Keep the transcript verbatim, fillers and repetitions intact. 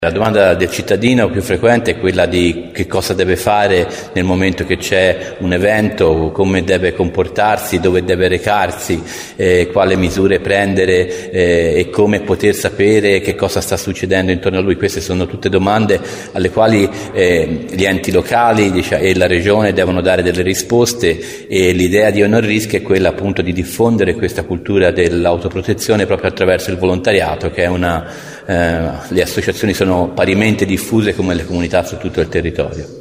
La domanda del cittadino più frequente è quella di che cosa deve fare nel momento che c'è un evento, come deve comportarsi, dove deve recarsi, eh, quale misure prendere eh, e come poter sapere che cosa sta succedendo intorno a lui. Queste sono tutte domande alle quali eh, gli enti locali diciamo, e la regione devono dare delle risposte, e l'idea di Honor Risk è quella appunto di diffondere questa cultura dell'autoprotezione proprio attraverso il volontariato, che è una eh, le associazioni sono parimenti diffuse come le comunità su tutto il territorio.